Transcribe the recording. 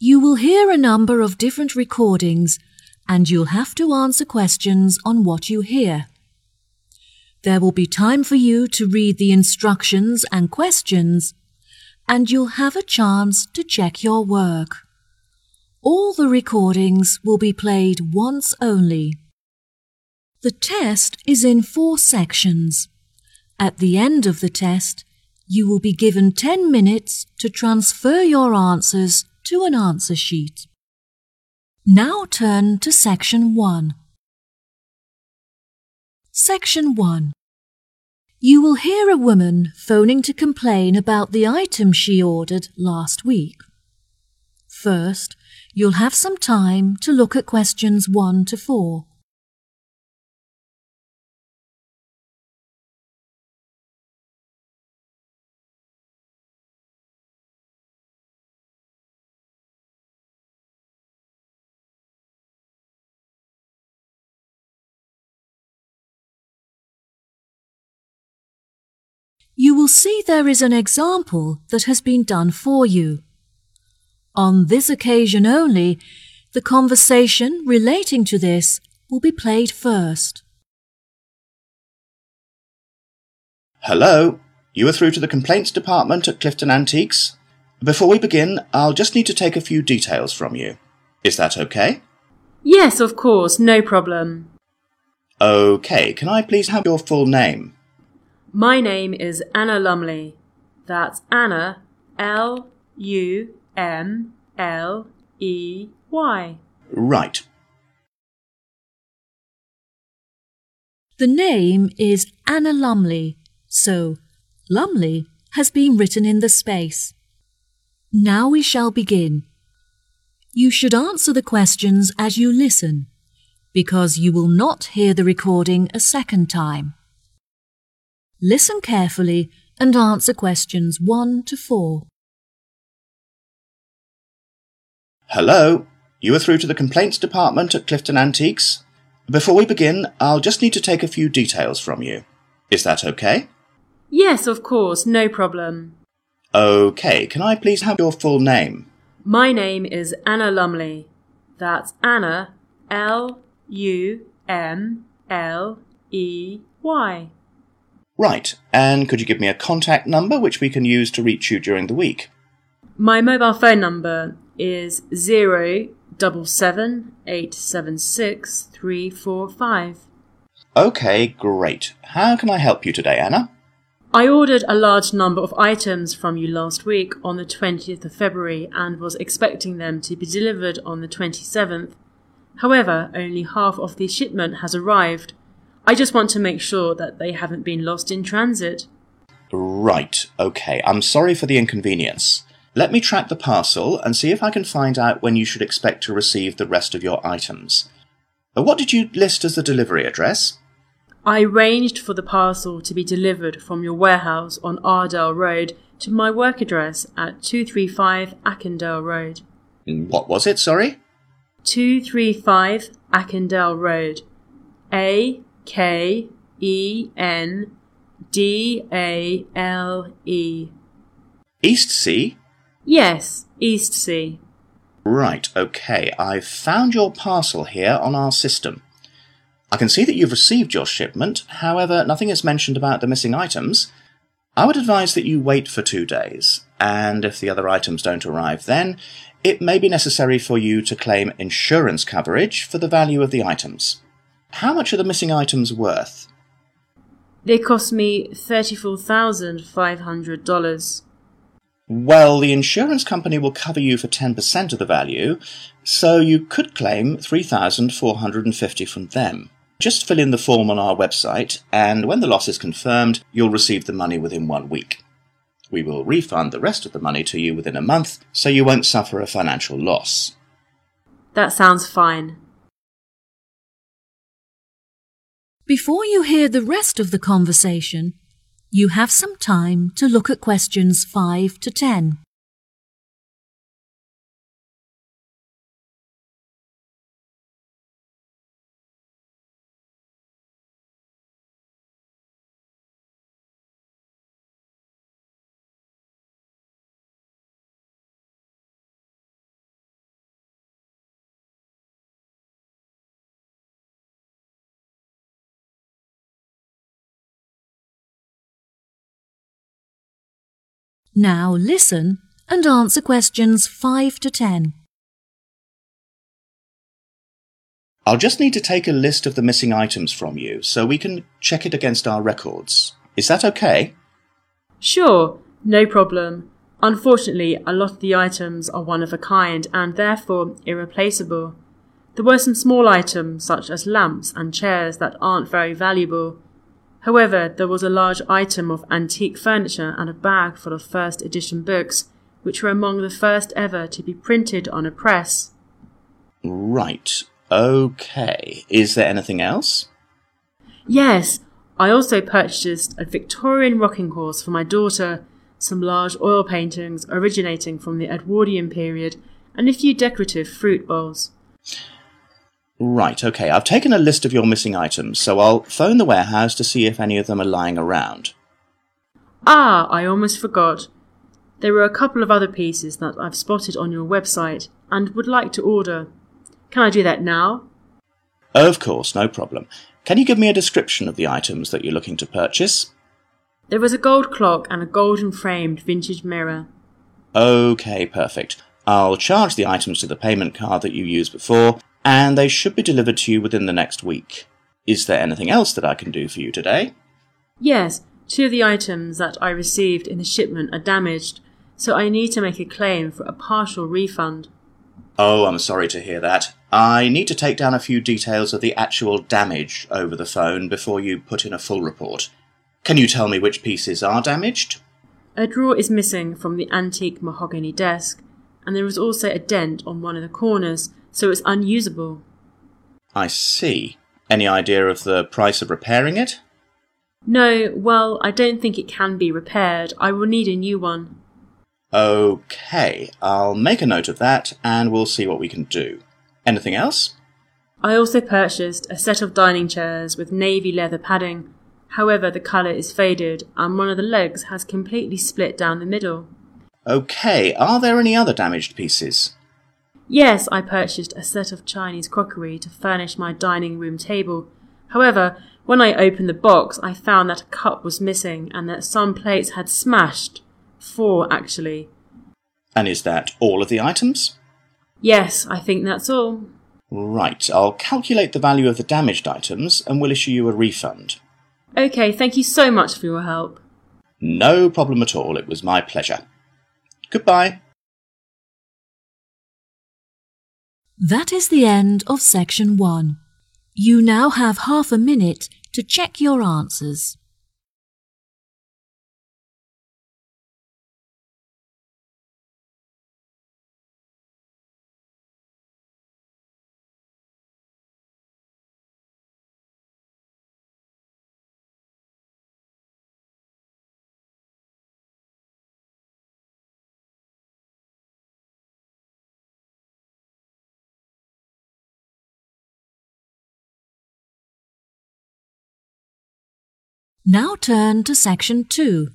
You will hear a number of different recordings and you'll have to answer questions on what you hear. There will be time for you to read the instructions and questions, and you'll have a chance to check your work. All the recordings will be played once only. The test is in 4 sections. At the end of the test, you will be given 10 minutes to transfer your answers to an answer sheet. Now turn to Section 1. Section 1. You will hear a woman phoning to complain about the item she ordered last week. First, you'll have some time to look at questions 1 to 4. You will see there is an example that has been done for you. On this occasion only, the conversation relating to this will be played first. Hello, you are through to the complaints department at Clifton Antiques. Before we begin, I'll just need to take a few details from you. Is that okay? Yes, of course, no problem. Okay, can I please have your full name? My name is Anna Lumley. That's Anna, Lumley. Right. The name is Anna Lumley, so Lumley has been written in the space. Now we shall begin. You should answer the questions as you listen, because you will not hear the recording a second time. Listen carefully and answer questions 1 to 4. Hello, you are through to the complaints department at Clifton Antiques. Before we begin, I'll just need to take a few details from you. Is that okay? Yes, of course, no problem. Okay, can I please have your full name? My name is Anna Lumley. That's Anna, Lumley. Right, and could you give me a contact number which we can use to reach you during the week? My mobile phone number is 077876345. Okay, great. How can I help you today, Anna? I ordered a large number of items from you last week on the 20th of February and was expecting them to be delivered on the 27th. However, only half of the shipment has arrived. I just want to make sure that they haven't been lost in transit. Right, okay. I'm sorry for the inconvenience. Let me track the parcel and see if I can find out when you should expect to receive the rest of your items. What did you list as the delivery address? I arranged for the parcel to be delivered from your warehouse on Ardale Road to my work address at 235 Ackendale Road. What was it, sorry? 235 Ackendale Road. Akendale. East Sea? Yes, East Sea. Right, okay. I've found your parcel here on our system. I can see that you've received your shipment, however, nothing is mentioned about the missing items. I would advise that you wait for 2 days, and if the other items don't arrive then, it may be necessary for you to claim insurance coverage for the value of the items. How much are the missing items worth? They cost me $34,500. Well, the insurance company will cover you for 10% of the value, so you could claim $3,450 from them. Just fill in the form on our website, and when the loss is confirmed, you'll receive the money within 1 week. We will refund the rest of the money to you within a month, so you won't suffer a financial loss. That sounds fine. Before you hear the rest of the conversation, you have some time to look at questions 5 to 10. Now listen and answer questions 5 to 10. I'll just need to take a list of the missing items from you so we can check it against our records. Is that okay? Sure, no problem. Unfortunately, a lot of the items are one of a kind and therefore irreplaceable. There were some small items such as lamps and chairs that aren't very valuable. However, there was a large item of antique furniture and a bag full of first edition books, which were among the first ever to be printed on a press. Right. Okay. Is there anything else? Yes, I also purchased a Victorian rocking horse for my daughter, some large oil paintings originating from the Edwardian period, and a few decorative fruit bowls. Right, okay. I've taken a list of your missing items, so I'll phone the warehouse to see if any of them are lying around. Ah, I almost forgot. There were a couple of other pieces that I've spotted on your website and would like to order. Can I do that now? Of course, no problem. Can you give me a description of the items that you're looking to purchase? There was a gold clock and a golden framed vintage mirror. Okay, perfect. I'll charge the items to the payment card that you used before, and they should be delivered to you within the next week. Is there anything else that I can do for you today? Yes, 2 of the items that I received in the shipment are damaged, so I need to make a claim for a partial refund. Oh, I'm sorry to hear that. I need to take down a few details of the actual damage over the phone before you put in a full report. Can you tell me which pieces are damaged? A drawer is missing from the antique mahogany desk, and there is also a dent on one of the corners, so it's unusable. I see. Any idea of the price of repairing it? No, well, I don't think it can be repaired. I will need a new one. Okay, I'll make a note of that and we'll see what we can do. Anything else? I also purchased a set of dining chairs with navy leather padding. However, the colour is faded and one of the legs has completely split down the middle. Okay, are there any other damaged pieces? Yes, I purchased a set of Chinese crockery to furnish my dining room table. However, when I opened the box, I found that a cup was missing and that some plates had smashed. 4, actually. And is that all of the items? Yes, I think that's all. Right, I'll calculate the value of the damaged items and we'll issue you a refund. Okay, thank you so much for your help. No problem at all, it was my pleasure. Goodbye. That is the end of section 1. You now have half a minute to check your answers. Now turn to section 2.